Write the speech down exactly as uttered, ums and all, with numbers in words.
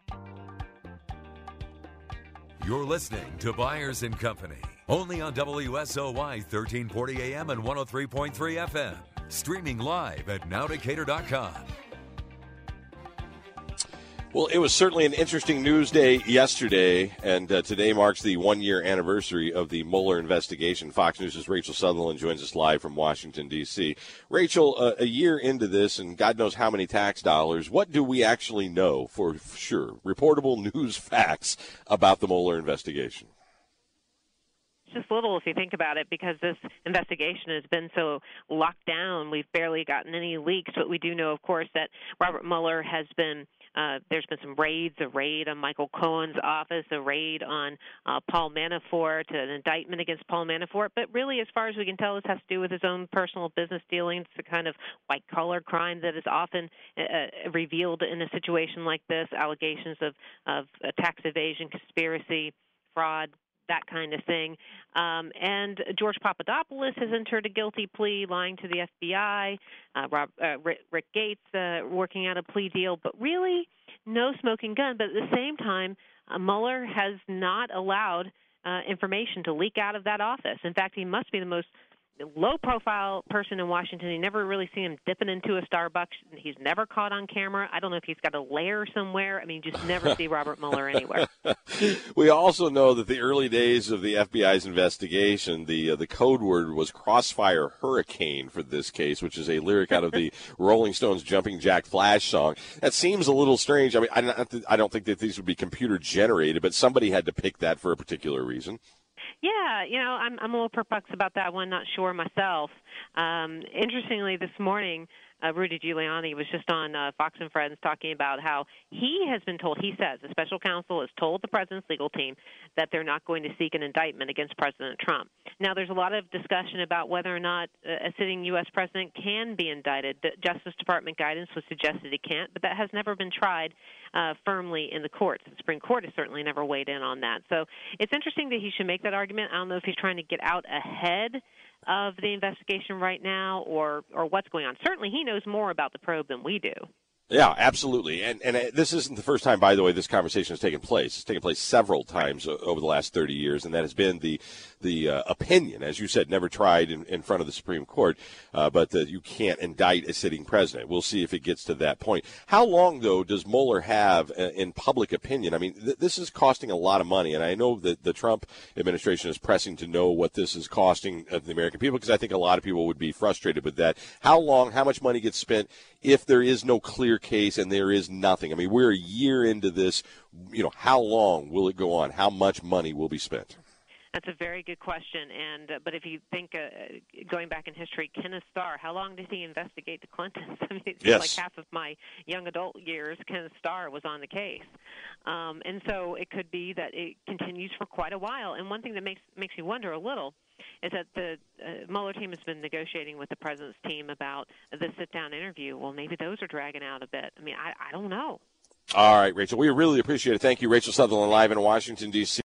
You're listening to Byers and Company, only on W S O Y thirteen forty A M and one oh three point three F M. Streaming live at now decatur dot com. Well, it was certainly an interesting news day yesterday, and uh, today marks the one-year anniversary of the Mueller investigation. Fox News' Rachel Sutherland joins us live from Washington, D C Rachel, uh, a year into this, and God knows how many tax dollars, what do we actually know for sure? Reportable news facts about the Mueller investigation. Just little if you think about it, because this investigation has been so locked down. We've barely gotten any leaks, but we do know, of course, that Robert Mueller has been Uh, there's been some raids, a raid on Michael Cohen's office, a raid on uh, Paul Manafort, an indictment against Paul Manafort. But really, as far as we can tell, this has to do with his own personal business dealings, the kind of white-collar crime that is often uh, revealed in a situation like this, allegations of, of uh, tax evasion, conspiracy, fraud, that kind of thing. Um, and George Papadopoulos has entered a guilty plea, lying to the F B I. Uh, Rob, uh, Rick, Rick Gates uh, working out a plea deal. But really, no smoking gun. But at the same time, uh, Mueller has not allowed uh, information to leak out of that office. In fact, he must be the most low-profile person in Washington. You never really see him dipping into a Starbucks. He's never caught on camera. I don't know if he's got a lair somewhere. I mean, you just never see Robert Mueller anywhere. We also know that the early days of the F B I's investigation, the uh, the code word was Crossfire Hurricane for this case, which is a lyric out of the Rolling Stones' Jumping Jack Flash song. That seems a little strange. I mean, I don't, I don't think that these would be computer-generated, but somebody had to pick that for a particular reason. Yeah, you know, I'm I'm a little perplexed about that one, not sure myself. Um, interestingly, this morning, uh, Rudy Giuliani was just on uh, Fox and Friends talking about how he has been told, he says, the special counsel has told the president's legal team that they're not going to seek an indictment against President Trump. Now, there's a lot of discussion about whether or not a sitting U S president can be indicted. The Justice Department guidance was suggested he can't, but that has never been tried uh, firmly in the courts. The Supreme Court has certainly never weighed in on that. So it's interesting that he should make that argument. I don't know if he's trying to get out ahead of the investigation right now or, or what's going on. Certainly he knows more about the probe than we do. Yeah, absolutely. And and this isn't the first time, by the way, this conversation has taken place. It's taken place several times over the last thirty years, and that has been the the uh, opinion, as you said, never tried in, in front of the Supreme Court, uh, but that you can't indict a sitting president. We'll see if it gets to that point. How long, though, does Mueller have uh, in public opinion? I mean, th- this is costing a lot of money, and I know that the Trump administration is pressing to know what this is costing uh, the American people, because I think a lot of people would be frustrated with that. How long, how much money gets spent if there is no clear case and there is nothing? I mean, we're a year into this. You know, how long will it go on? How much money will be spent? That's a very good question. And uh, but if you think, uh, going back in history, Kenneth Starr, how long did he investigate the Clintons? I mean, it's yes. like half of my young adult years, Kenneth Starr was on the case. Um, and so it could be that it continues for quite a while. And one thing that makes makes me wonder a little is that the uh, Mueller team has been negotiating with the president's team about the sit-down interview. Well, maybe those are dragging out a bit. I mean, I, I don't know. All right, Rachel, we really appreciate it. Thank you, Rachel Sutherland, live in Washington, D C